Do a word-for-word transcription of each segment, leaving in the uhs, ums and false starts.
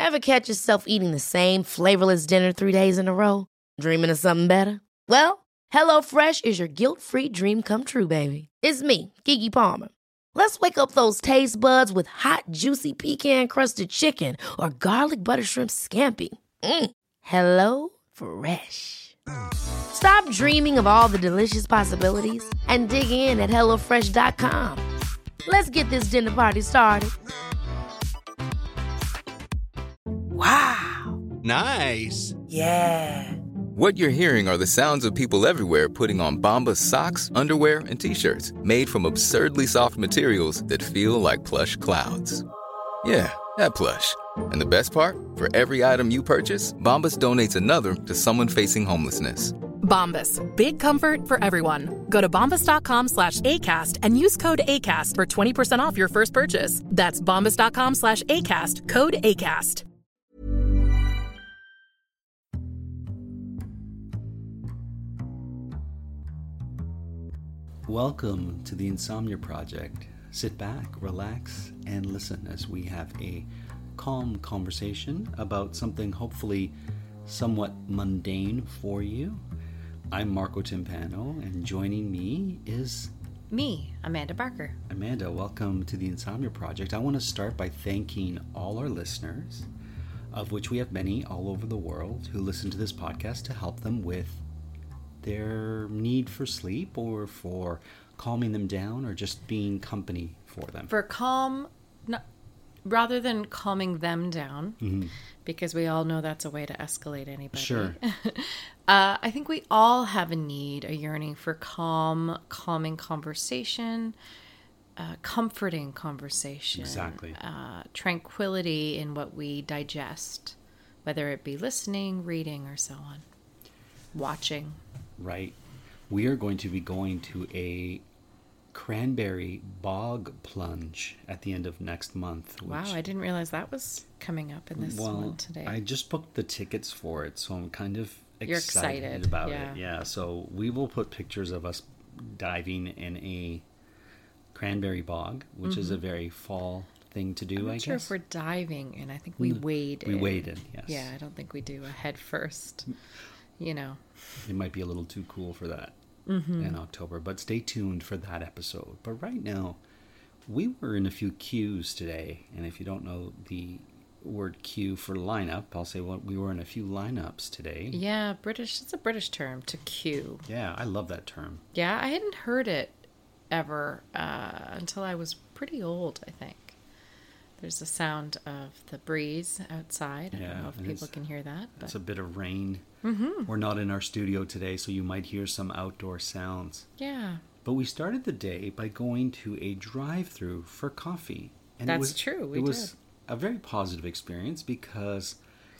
Ever catch yourself eating the same flavorless dinner three days in a row? Dreaming of something better? Well, HelloFresh is your guilt-free dream come true, baby. It's me, Keke Palmer. Let's wake up those taste buds with hot, juicy pecan-crusted chicken or garlic butter shrimp scampi. Mm. Hello Fresh. Stop dreaming of all the delicious possibilities and dig in at hello fresh dot com. Let's get this dinner party started. Wow. Nice. Yeah. What you're hearing are the sounds of people everywhere putting on Bombas socks, underwear, and T-shirts made from absurdly soft materials that feel like plush clouds. Yeah, that plush. And the best part? For every item you purchase, Bombas donates another to someone facing homelessness. Bombas. Big comfort for everyone. Go to bombas.com slash ACAST and use code ACAST for twenty percent off your first purchase. That's bombas.com slash ACAST. Code ACAST. Welcome to the Insomnia Project. Sit back, relax, and listen as we have a calm conversation about something hopefully somewhat mundane for you. I'm Marco Timpano, and joining me is... me, Amanda Barker. Amanda, welcome to the Insomnia Project. I want to start by thanking all our listeners, of which we have many all over the world, who listen to this podcast to help them with their need for sleep or for calming them down or just being company for them. For calm, no, rather than calming them down, mm-hmm. because we all know that's a way to escalate anybody. Sure. uh, I think we all have a need, a yearning for calm, calming conversation, uh, comforting conversation. Exactly. Uh, tranquility in what we digest, whether it be listening, reading, or so on. Watching. Right. We are going to be going to a cranberry bog plunge at the end of next month. Which, wow, I didn't realize that was coming up in this well, one today. I just booked the tickets for it, so I'm kind of excited, You're excited about yeah. it. Yeah, so we will put pictures of us diving in a cranberry bog, which mm-hmm. is a very fall thing to do, I'm not I sure guess. if we're diving in. I think we wade we in. We waded, yes. Yeah, I don't think we do a head first. You know. It might be a little too cool for that mm-hmm. in October, but stay tuned for that episode. But right now, we were in a few queues today, and if you don't know the word queue for lineup, I'll say well, we were in a few lineups today. Yeah, British. It's a British term, to queue. Yeah, I love that term. Yeah, I hadn't heard it ever uh, until I was pretty old, I think. There's the sound of the breeze outside. I yeah, don't know if people can hear that. But... it's a bit of rain. Mm-hmm. We're not in our studio today, so you might hear some outdoor sounds. Yeah. But we started the day by going to a drive-through for coffee. And That's it was, true, we It did. was a very positive experience because,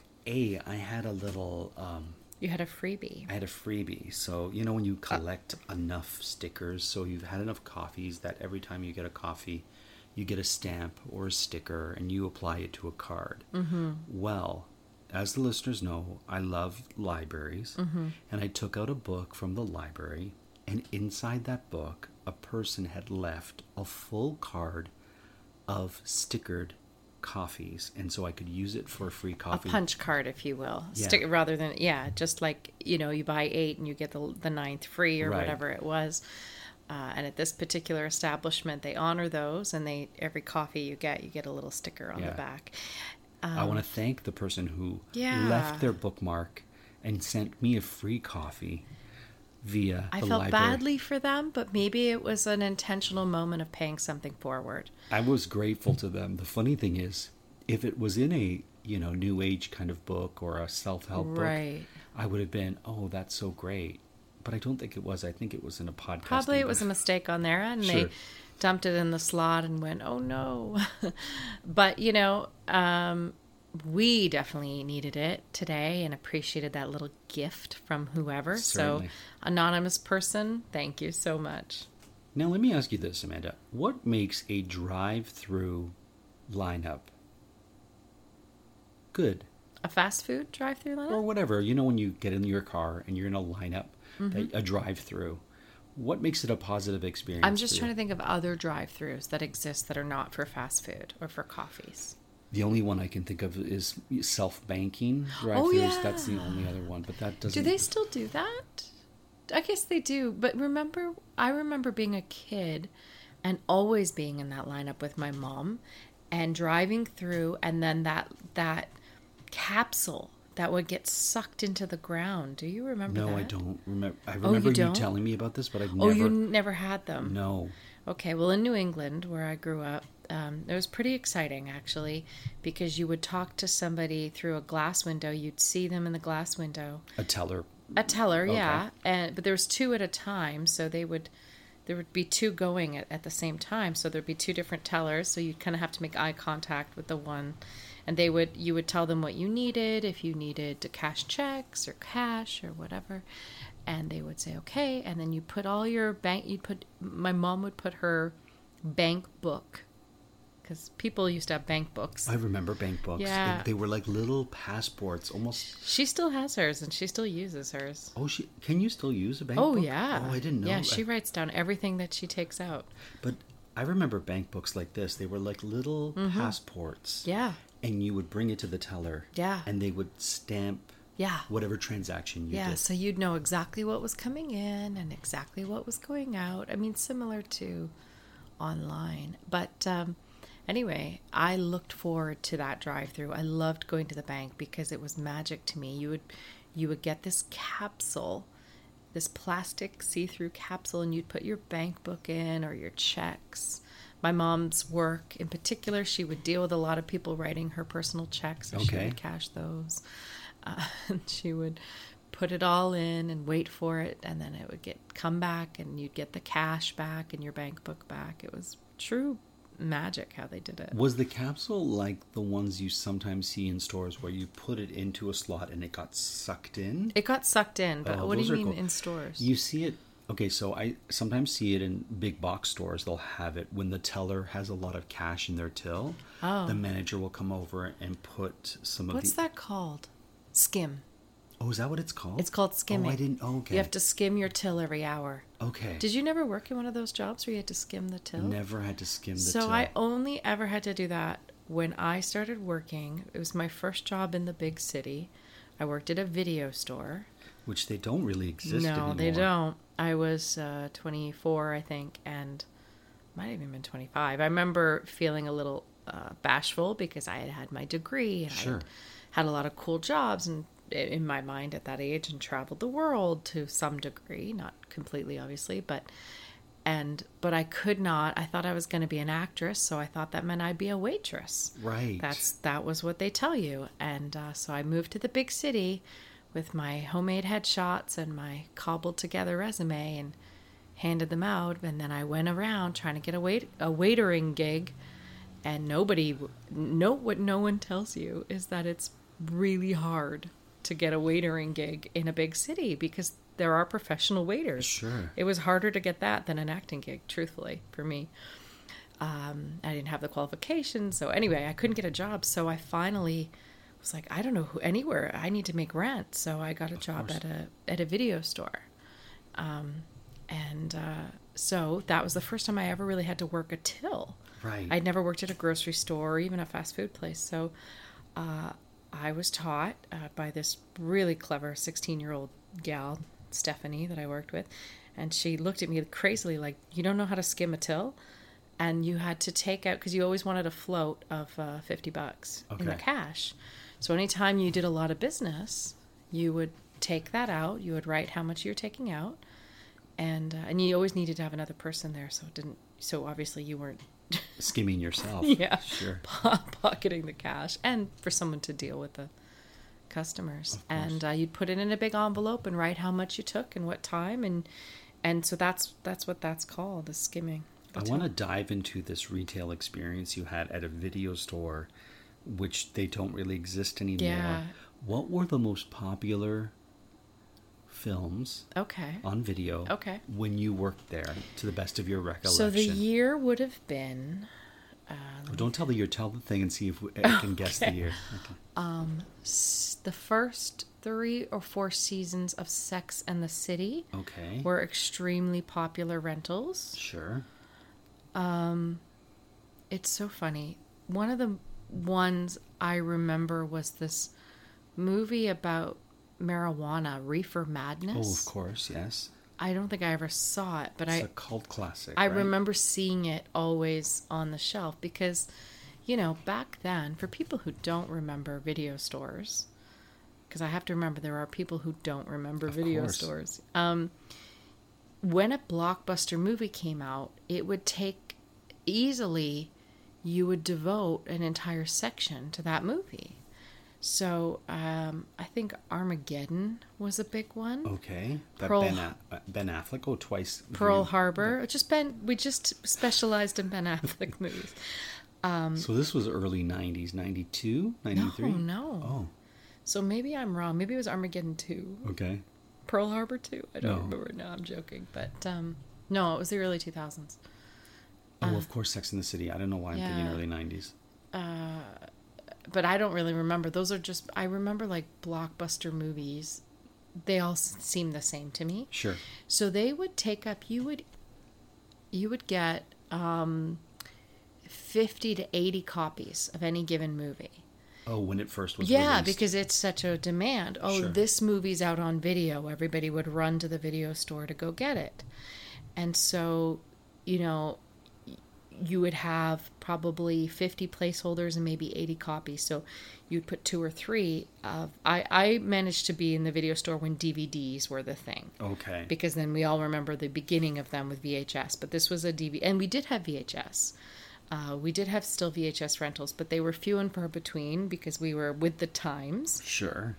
A, I had a little... Um, you had a freebie. I had a freebie. So, you know when you collect uh, enough stickers, so you've had enough coffees that every time you get a coffee... you get a stamp or a sticker and you apply it to a card. Mm-hmm. Well, as the listeners know, I love libraries. Mm-hmm. And I took out a book from the library. And inside that book, a person had left a full card of stickered coffees. And so I could use it for a free coffee. A punch card, if you will. Yeah. Stick, rather than, yeah, just like, you know, you buy eight and you get the, the ninth free or right. whatever it was. Uh, and at this particular establishment, they honor those, and they every coffee you get, you get a little sticker on yeah. the back. Um, I want to thank the person who yeah. left their bookmark and sent me a free coffee via I the felt library. badly for them, but maybe it was an intentional moment of paying something forward. I was grateful to them. The funny thing is, if it was in a you know new age kind of book or a self-help right. book, I would have been, oh, that's so great. But I don't think it was. I think it was in a podcast. Probably it was a mistake on their end. Sure. They dumped it in the slot and went, oh no. But, you know, um, we definitely needed it today and appreciated that little gift from whoever. Certainly. So, anonymous person, thank you so much. Now, let me ask you this, Amanda. What makes a drive-through lineup good? A fast food drive-through lineup? Or whatever. You know when you get in your car and you're in a lineup, Mm-hmm. a drive-through. What makes it a positive experience? I'm just trying to think of other drive-throughs that exist that are not for fast food or for coffees. The only one I can think of is self-banking drive-thrus. Oh, yeah. That's the only other one, but that doesn't... Do they still do that? I guess they do. But remember, I remember being a kid and always being in that lineup with my mom and driving through, and then that that capsule that would get sucked into the ground. Do you remember no, that? No, I don't remember. I Oh, remember you you don't? telling me about this, but I've Oh, never... you never had them? No. Okay, well, in New England, where I grew up, um, it was pretty exciting, actually, because you would talk to somebody through a glass window. You'd see them in the glass window. A teller. A teller, Okay. yeah. And but there was two at a time, so they would... There would be two going at, at the same time, so there'd be two different tellers, so you'd kind of have to make eye contact with the one. And they would, you would tell them what you needed, if you needed to cash checks or cash or whatever. And they would say, okay. And then you put all your bank, you'd put, my mom would put her bank book, because people used to have bank books. I remember bank books. Yeah. They, they were like little passports, almost. She still has hers, and she still uses hers. Oh, she can you still use a bank Oh, book? yeah. Oh, I didn't know. Yeah, that. she writes down everything that she takes out. But I remember bank books like this. They were like little passports. Yeah. And you would bring it to the teller. Yeah. And they would stamp Yeah. whatever transaction you Yeah, did. so you'd know exactly what was coming in and exactly what was going out. I mean, similar to online. But um, anyway, I looked forward to that drive-through. I loved going to the bank because it was magic to me. You would, you would get this capsule, this plastic see-through capsule, and you'd put your bank book in or your checks. My mom's work in particular, she would deal with a lot of people writing her personal checks, so she Okay. would cash those. Uh, and she would put it all in and wait for it, and then it would get come back, and you'd get the cash back and your bank book back. It was true magic how they did it. Was the capsule like the ones you sometimes see in stores where you put it into a slot and it got sucked in? It got sucked in, but Oh, what do those you are mean cool. in stores? You see it. Okay, so I sometimes see it in big box stores. They'll have it when the teller has a lot of cash in their till. Oh. The manager will come over and put some of What's the... that called? Skim. Oh, is that what it's called? It's called skimming. Oh, I didn't... Oh, okay. You have to skim your till every hour. Okay. Did you never work in one of those jobs where you had to skim the till? Never had to skim the So till. I only ever had to do that when I started working. It was my first job in the big city. I worked at a video store. Which they don't really exist no, anymore. they don't. I was uh, twenty-four, I think, and might have even been twenty-five. I remember feeling a little uh, bashful because I had had my degree and Sure. I had had a lot of cool jobs and in my mind at that age and traveled the world to some degree, not completely, obviously, but and but I could not. I thought I was going to be an actress, so I thought that meant I'd be a waitress. Right. That's that was what they tell you, and uh, so I moved to the big city with my homemade headshots and my cobbled together resume and handed them out. And then I went around trying to get a wait a waitering gig, and nobody, no, what no one tells you is that it's really hard to get a waitering gig in a big city because there are professional waiters. Sure. It was harder to get that than an acting gig, truthfully, for me. Um, I didn't have the qualifications. So anyway, I couldn't get a job. So I finally was like, I don't know who anywhere. I need to make rent. So I got a job at a at a video store. Um, and uh, so that was the first time I ever really had to work a till. Right. I'd never worked at a grocery store or even a fast food place. So uh, I was taught uh, by this really clever sixteen-year-old gal, Stephanie, that I worked with. And she looked at me crazily like, you don't know how to skim a till? And you had to take out, because you always wanted a float of uh, fifty bucks in the Okay. cash. So anytime you did a lot of business, you would take that out. You would write how much you're taking out. And uh, and you always needed to have another person there. So it didn't, so obviously you weren't Skimming yourself. yeah, Sure. pocketing the cash, and for someone to deal with the customers. And uh, you'd put it in a big envelope and write how much you took and what time, and and so that's that's what that's called, the skimming. I want to dive into this retail experience you had at a video store, which they don't really exist anymore. Yeah. What were the most popular films Okay. on video Okay. when you worked there, to the best of your recollection? So the year would have been Oh, don't tell the year, tell the thing and see if we, I can guess the year. Okay. s- the first three or four seasons of Sex and the City Okay. were extremely popular rentals. Sure. It's so funny. One of the ones I remember was this movie about marijuana, Reefer Madness. Oh, of course, yes. I don't think I ever saw it, but it's I... It's a cult classic, I right? remember seeing it always on the shelf because, you know, back then, for people who don't remember video stores, because I have to remember there are people who don't remember Of video course. stores. Um, when a blockbuster movie came out, it would take easily, you would devote an entire section to that movie. So um, I think Armageddon was a big one. Okay. That Pearl- Ben, A- uh, Ben Affleck, oh, twice. Pearl you- Harbor. Just Ben. We just specialized in Ben Affleck movies. So this was early nineties, ninety-two, ninety-three? No, no. Oh, So maybe I'm wrong. Maybe it was Armageddon two. okay. Pearl Harbor two. I don't No. remember. No, I'm joking. But um, no, it was the early two thousands. Oh, of course, Sex and the City. I don't know why I'm yeah. thinking early nineties. But I don't really remember. Those are just, I remember like blockbuster movies. They all s- seem the same to me. Sure. So they would take up, you would, you would get um, fifty to eighty copies of any given movie. Oh, when it first was Yeah, released. because it's such a demand. Oh, Sure. this movie's out on video. Everybody would run to the video store to go get it. And so, you know, y- you would have probably fifty placeholders and maybe eighty copies. So you'd put two or three of... I, I managed to be in the video store when D V Ds were the thing. Okay. Because then we all remember the beginning of them with V H S. But this was a D V D. And we did have V H S. Uh, we did have still V H S rentals, but they were few and far between because we were with the times. Sure.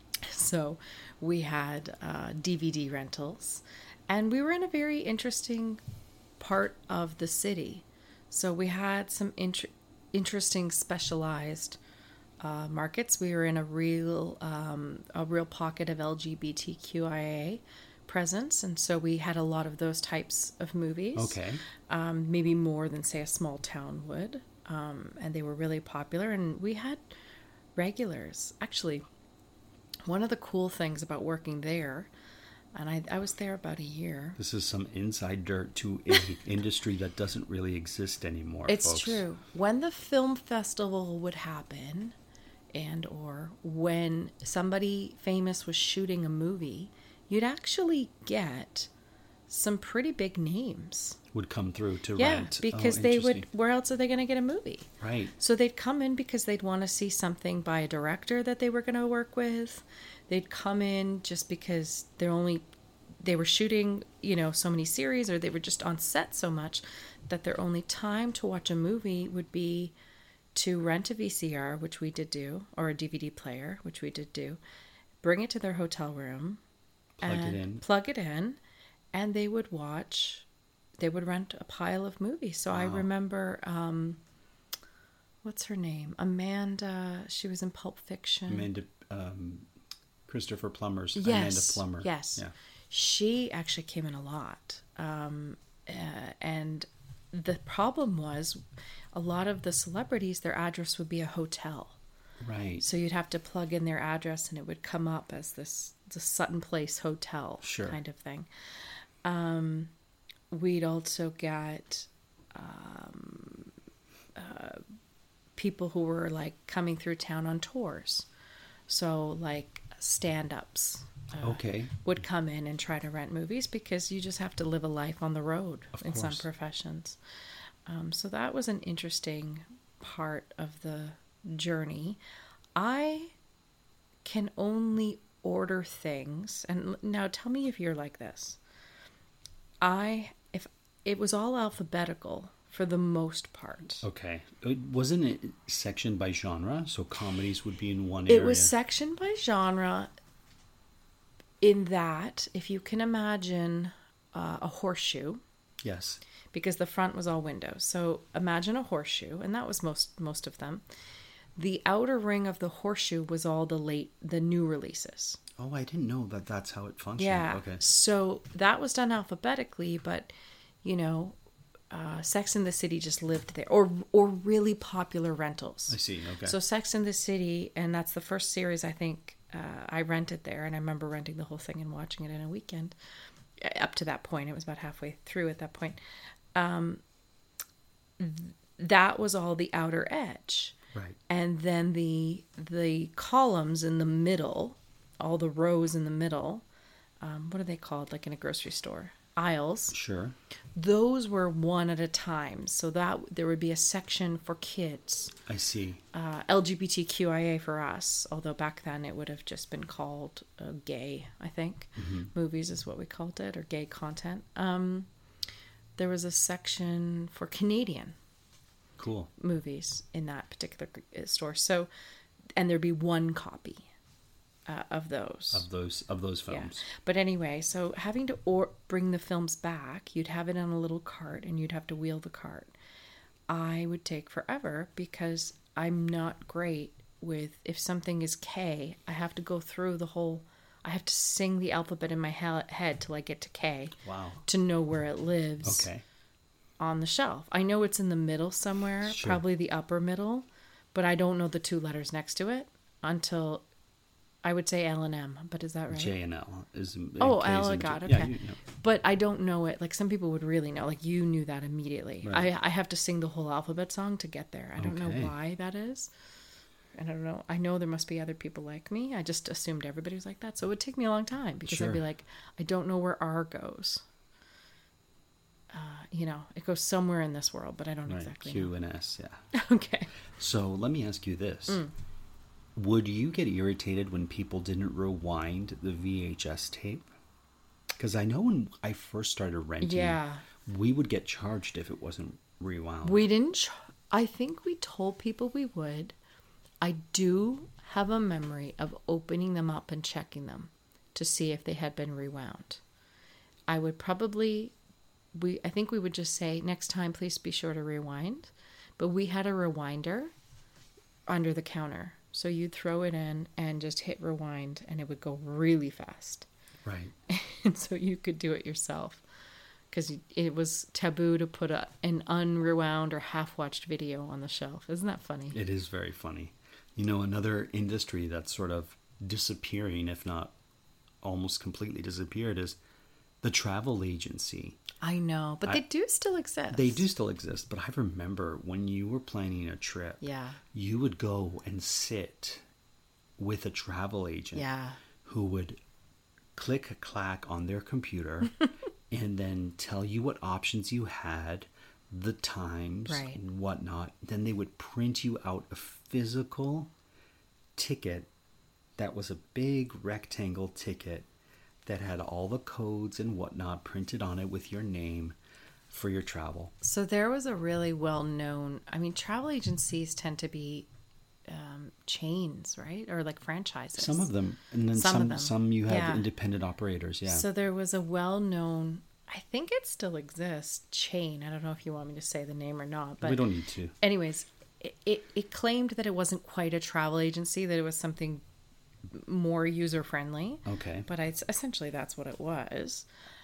So we had uh, D V D rentals. And we were in a very interesting part of the city. So we had some int- interesting specialized uh, markets. We were in a real um, a real pocket of L G B T Q I A presence, and so we had a lot of those types of movies. Okay. Um, maybe more than, say, a small town would. Um, and they were really popular, and we had regulars. Actually, one of the cool things about working there, and I, I was there about a year. This is some inside dirt to a industry that doesn't really exist anymore, It's folks. true. When the film festival would happen, and or when somebody famous was shooting a movie, you'd actually get some pretty big names. Would come through to Yeah, rent. because Oh, they would, interesting. where else are they going to get a movie? Right. So they'd come in because they'd want to see something by a director that they were going to work with. They'd come in just because they're only, they were shooting, you know, so many series, or they were just on set so much that their only time to watch a movie would be to rent a V C R, which we did do, or a D V D player, which we did do, bring it to their hotel room, Plug it and in. plug it in, and they would watch, they would rent a pile of movies. So I Wow. remember, um, what's her name? Amanda, she was in Pulp Fiction. Amanda, um, Christopher Plummer's Yes, Amanda Plummer. yes. Yeah. She actually came in a lot. Um, uh, and the problem was a lot of the celebrities, their address would be a hotel. Right. So you'd have to plug in their address and it would come up as this the Sutton Place Hotel Sure. kind of thing. Um, we'd also get um, uh, people who were like coming through town on tours. So like stand-ups uh, Okay. would come in and try to rent movies because you just have to live a life on the road Of in some course. professions. Um, so that was an interesting part of the journey. I can only order things, and now tell me if you're like this. I if it was all alphabetical for the most part. Okay. Uh, Wasn't it sectioned by genre? So comedies would be in one It area. was sectioned by genre in that, if you can imagine uh, a horseshoe, Yes. because the front was all windows. So imagine a horseshoe, and that was most most of them. The outer ring of the horseshoe was all the late, the new releases. Oh, I didn't know that that's how it functioned. Yeah. Okay. So that was done alphabetically, but, you know, uh, Sex and the City just lived there, or or really popular rentals. I see. Okay. So Sex and the City, and that's the first series I think uh, I rented there, and I remember renting the whole thing and watching it in a weekend. Up to that point, it was about halfway through at that point. Um, th- that was all the outer edge. Right. And then the the columns in the middle, all the rows in the middle, um, what are they called? Like in a grocery store, aisles. Sure. Those were one at a time. So that there would be a section for kids. I see. Uh, L G B T Q I A for us, although back then it would have just been called uh, gay, I think. Mm-hmm. Movies is what we called it, or gay content. Um, there was a section for Canadian Cool. movies in that particular store. So, and there'd be one copy uh, of those. Of those of those films. Yeah. But anyway, so having to or bring the films back, you'd have it on a little cart and you'd have to wheel the cart. I would take forever because I'm not great with, if something is K, I have to go through the whole, I have to sing the alphabet in my he- head till I get to K. Wow. To know where it lives. Okay. On the shelf. I know it's in the middle somewhere, Sure. probably the upper middle, but I don't know the two letters next to it until I would say L and M, but is that right? J and L is. Oh, K's L, I in got, between. okay. Yeah, you know. But I don't know it. Like some people would really know. Like you knew that immediately. Right. I I have to sing the whole alphabet song to get there. I don't Okay. know why that is. And I don't know. I know there must be other people like me. I just assumed everybody was like that. So it would take me a long time because Sure. I'd be like, I don't know where R goes. Uh, you know, it goes somewhere in this world, but I don't Right. exactly Q know. and S. Yeah. Okay. So let me ask you this. Mm. Would you get irritated when people didn't rewind the V H S tape? Because I know when I first started renting, Yeah. we would get charged if it wasn't rewound. We didn't, ch- I think we told people we would. I do have a memory of opening them up and checking them to see if they had been rewound. I would probably, we I think we would just say, next time, please be sure to rewind. But we had a rewinder under the counter. So you'd throw it in and just hit rewind and it would go really fast. Right. And so you could do it yourself. Because it was taboo to put a, an unrewound or half-watched video on the shelf. Isn't that funny? It is very funny. You know, another industry that's sort of disappearing, if not almost completely disappeared, is the travel agency. I know, but I- they do still exist. They do still exist, but I remember when you were planning a trip, Yeah. you would go and sit with a travel agent Yeah. who would click clack on their computer and then tell you what options you had, the times, Right. and whatnot. Then they would print you out a physical ticket that was a big rectangle ticket that had all the codes and whatnot printed on it with your name for your travel. So there was a really well-known, I mean, travel agencies tend to be um, chains, right? Or like franchises. Some of them, and then Some of some them. some you have Yeah. independent operators. Yeah. So there was a well-known, I think it still exists, chain. I don't know if you want me to say the name or not. But we don't need to. anyways, it, it, it claimed that it wasn't quite a travel agency, that it was something more user-friendly. Okay. But I, essentially that's what it was.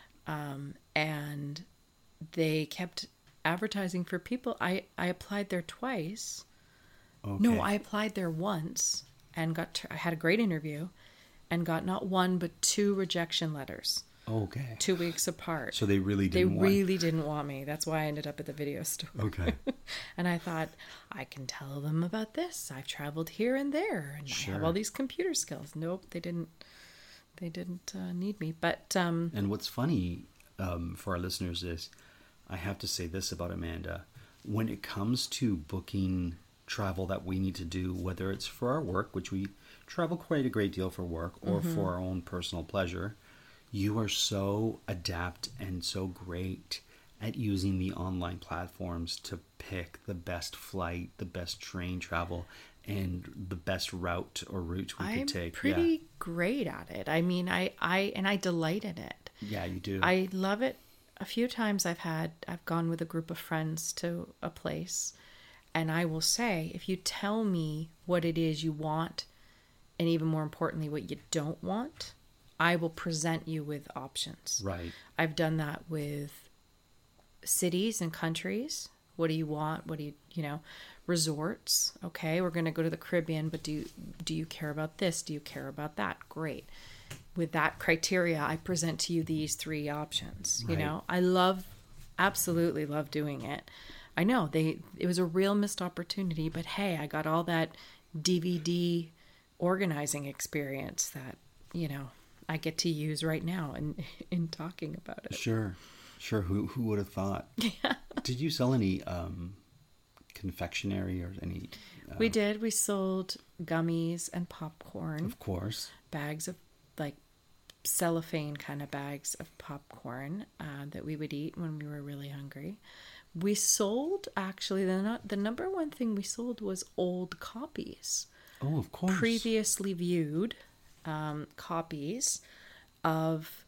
Um, and they kept advertising for people. I, I applied there twice. Okay. No, I applied there once and got I had a great interview and got not one but two rejection letters Okay. two weeks apart. So they really They didn't want. really didn't want me. That's why I ended up at the video store. Okay. And I thought, I can tell them about this. I've traveled here and there, and I have Sure. all these computer skills. Nope, they didn't. They didn't uh, need me. But um, And what's funny um, for our listeners is, I have to say this about Amanda. When it comes to booking travel that we need to do, whether it's for our work, which we travel quite a great deal for work, or Mm-hmm. for our own personal pleasure, you are so adept and so great at using the online platforms to pick the best flight, the best train travel, and the best route or route we I'm could take. pretty great at it. I mean, I, I and I delight in it. Yeah, yeah, you do. I love it. A few times I've had, I've gone with a group of friends to a place, and I will say, if you tell me what it is you want, and even more importantly, what you don't want, I will present you with options. Right. I've done that with cities and countries. What do you want? What do you, you know, resorts? Okay, we're going to go to the Caribbean, but do you, do you care about this? Do you care about that? Great. With that criteria, I present to you these three options. You Right. know, I love, absolutely love doing it. I know they, it was a real missed opportunity, but hey, I got all that D V D organizing experience that, you know, I get to use right now in, in talking about it. Sure. Sure. Who, who would have thought? Yeah. Did you sell any, um, confectionery or any? Uh, we did. We sold gummies and popcorn. Of course. Bags of like cellophane kind of bags of popcorn uh, that we would eat when we were really hungry. We sold, actually, the, not, the number one thing we sold was old copies. Oh, of course. Previously viewed um, copies of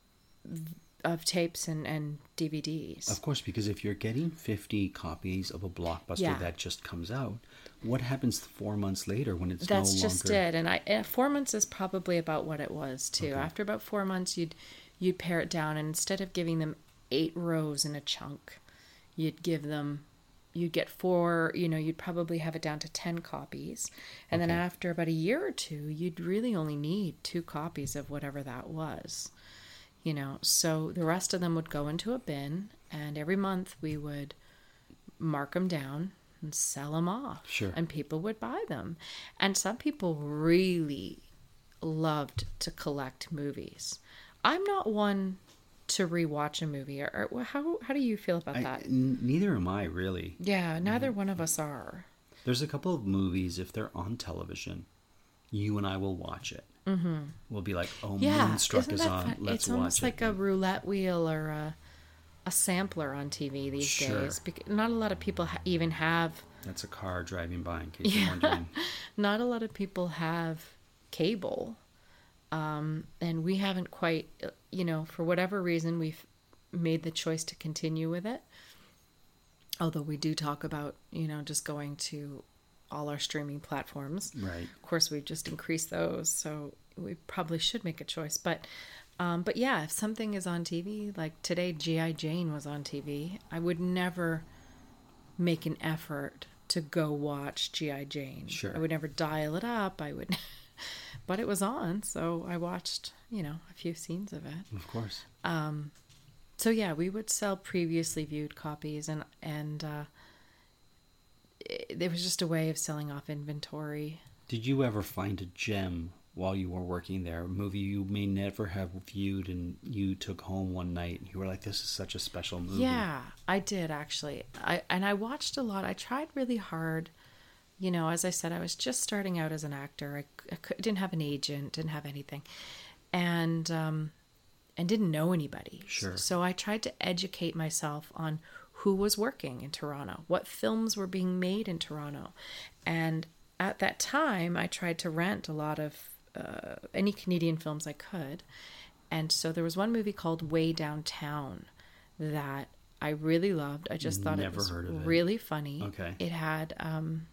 of tapes and, and D V Ds. Of course, because if you're getting fifty copies of a blockbuster Yeah. that just comes out, what happens four months later when it's That's no just longer... it. And I uh, four months is probably about what it was, too. Okay. After about four months, you'd you'd pare it down, and instead of giving them eight rows in a chunk, you'd give them, you'd get four, you know, you'd probably have it down to ten copies. And Okay. then after about a year or two, you'd really only need two copies of whatever that was. You know, so the rest of them would go into a bin, and every month we would mark them down and sell them off. Sure. And people would buy them. And some people really loved to collect movies. I'm not one to rewatch a movie. Or, or how how do you feel about I, that? n- neither am I, really. Yeah, neither one of us are. There's a couple of movies, if they're on television, you and I will watch it. Mm-hmm. We'll be like, oh, Yeah, Moonstruck isn't is that on. fun? Let's It's watch almost it. like a roulette wheel or a, a sampler on T V these Sure. days. Bec- Not a lot of people ha- even have... That's a car driving by, in case you're wondering. Not a lot of people have cable. Um, and we haven't quite, you know, for whatever reason, we've made the choice to continue with it. Although we do talk about, you know, just going to all our streaming platforms. Right. Of course, we've just increased those, so we probably should make a choice. But, um, but yeah, if something is on T V, like today, G I. Jane was on T V, I would never make an effort to go watch G I. Jane. Sure. I would never dial it up. I would, but it was on, so I watched, you know, a few scenes of it. Of course. So yeah, we would sell previously viewed copies, and and uh, it, it was just a way of selling off inventory. Did you ever find a gem while you were working there? A movie you may never have viewed and you took home one night and you were like, this is such a special movie. Yeah, I did actually. I and I watched a lot. I tried really hard. You know, as I said, I was just starting out as an actor. I, I could, didn't have an agent, didn't have anything, and um, and didn't know anybody. Sure. So I tried to educate myself on who was working in Toronto, what films were being made in Toronto, and at that time, I tried to rent a lot of uh, any Canadian films I could. And so there was one movie called Way Downtown that I really loved. I just thought Never it was heard of it. really funny. Okay. It had, um,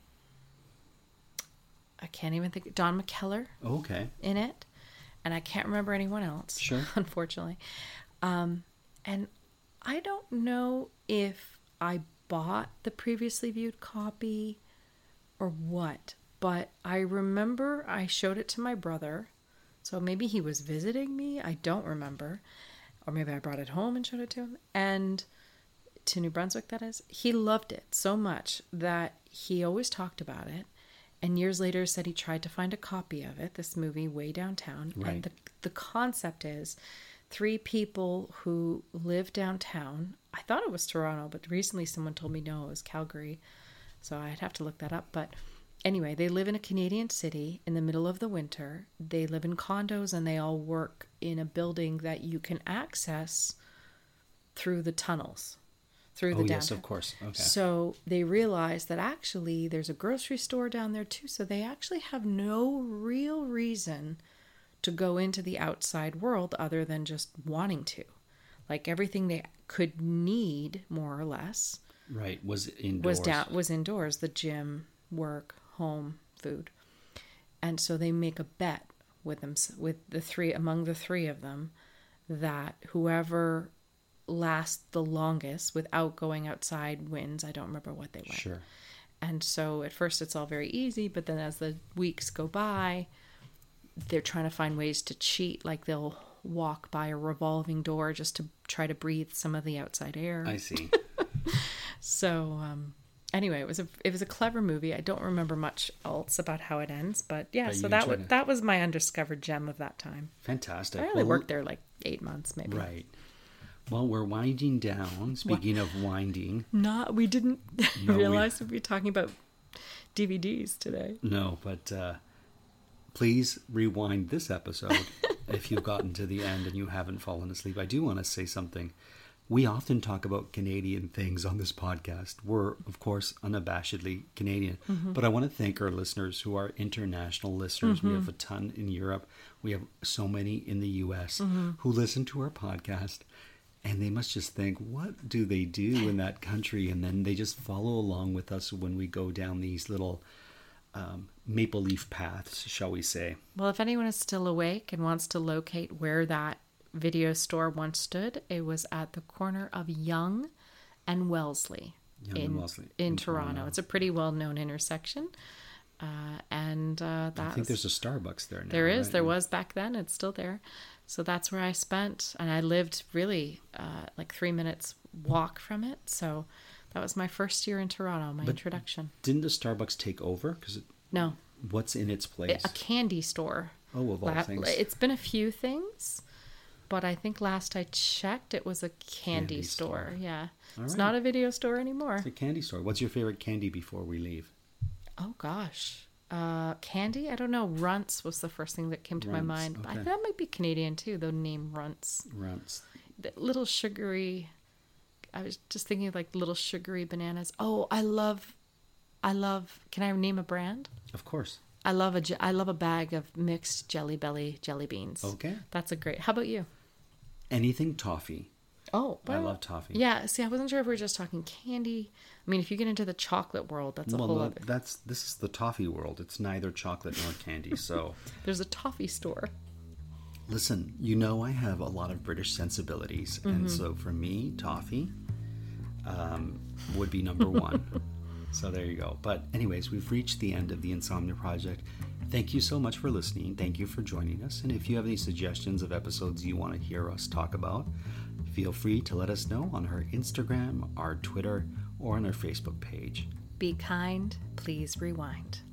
I can't even think, Don McKellar Okay. in it. And I can't remember anyone else, Sure. unfortunately. Um, and I don't know if I bought the previously viewed copy or what, but I remember I showed it to my brother. So maybe he was visiting me. I don't remember. Or maybe I brought it home and showed it to him. And to New Brunswick, that is. He loved it so much that he always talked about it. And years later said he tried to find a copy of it, this movie, Way Downtown. Right. And the, the concept is three people who live downtown. I thought it was Toronto, but recently someone told me no, it was Calgary. So I'd have to look that up. But anyway, they live in a Canadian city in the middle of the winter. They live in condos and they all work in a building that you can access through the tunnels, through the Oh, downtown. yes, of course. Okay. So they realize that actually there's a grocery store down there too. So they actually have no real reason to go into the outside world other than just wanting to. Like everything they could need, more or less, Right. Was indoors. was down was indoors. The gym, work, home, food. And so they make a bet with them, with the three, among the three of them, that whoever lasts the longest without going outside wins. I don't remember what they went. Sure. And so at first it's all very easy, but then as the weeks go by, they're trying to find ways to cheat. Like they'll walk by a revolving door just to try to breathe some of the outside air. I see. So um, anyway, it was a it was a clever movie. I don't remember much else about how it ends, but yeah. But so you that enjoyed was it. that was my undiscovered gem of that time. Fantastic. I only Well, worked there like eight months, maybe. Right. Well, we're winding down. Speaking of winding. Not we didn't No, we- realize we'd be talking about D V Ds today. No, but uh, please rewind this episode if you've gotten to the end and you haven't fallen asleep. I do want to say something. We often talk about Canadian things on this podcast. We're, of course, unabashedly Canadian. Mm-hmm. But I want to thank our listeners who are international listeners. We have a ton in Europe. We have so many in the U S Mm-hmm. who listen to our podcast. And they must just think, what do they do in that country? And then they just follow along with us when we go down these little um, maple leaf paths, shall we say. Well, if anyone is still awake and wants to locate where that video store once stood, it was at the corner of Yonge and Wellesley Yonge in, and Wellesley in, in Toronto. Toronto. It's a pretty well-known intersection. Uh, and uh, that I think there's a Starbucks there now. There is. right? There was back then. It's still there. So that's where I spent. And I lived really uh, like three minutes walk from it. So that was my first year in Toronto, my But introduction. Didn't the Starbucks take over? Because No. what's in its place? A candy store. Oh, of all La- things. It's been a few things, but I think last I checked, it was a candy, Candy store. store. Yeah. All It's right. not a video store anymore. It's a candy store. What's your favorite candy before we leave? Oh, gosh. Uh, candy? I don't know. Runts was the first thing that came to my Runts, mind. I, okay. that might be Canadian too, the name Runts. Runts. The little sugary. I was just thinking of like little sugary bananas. Oh, I love, I love, can I name a brand? Of course. I love a, je- I love a bag of mixed Jelly Belly jelly beans. Okay. That's a great, how about you? Anything toffee. Oh, I love toffee. Yeah, see, I wasn't sure if we were just talking candy. I mean, if you get into the chocolate world, that's a Well, whole no, other. that's this is the toffee world. It's neither chocolate nor candy. So, There's a toffee store. listen, you know I have a lot of British sensibilities, Mm-hmm. and so for me, toffee um, would be number one. So there you go. But anyways, we've reached the end of the Insomnia Project. Thank you so much for listening. Thank you for joining us. And if you have any suggestions of episodes you want to hear us talk about, feel free to let us know on our Instagram, our Twitter, or on our Facebook page. Be kind, please rewind.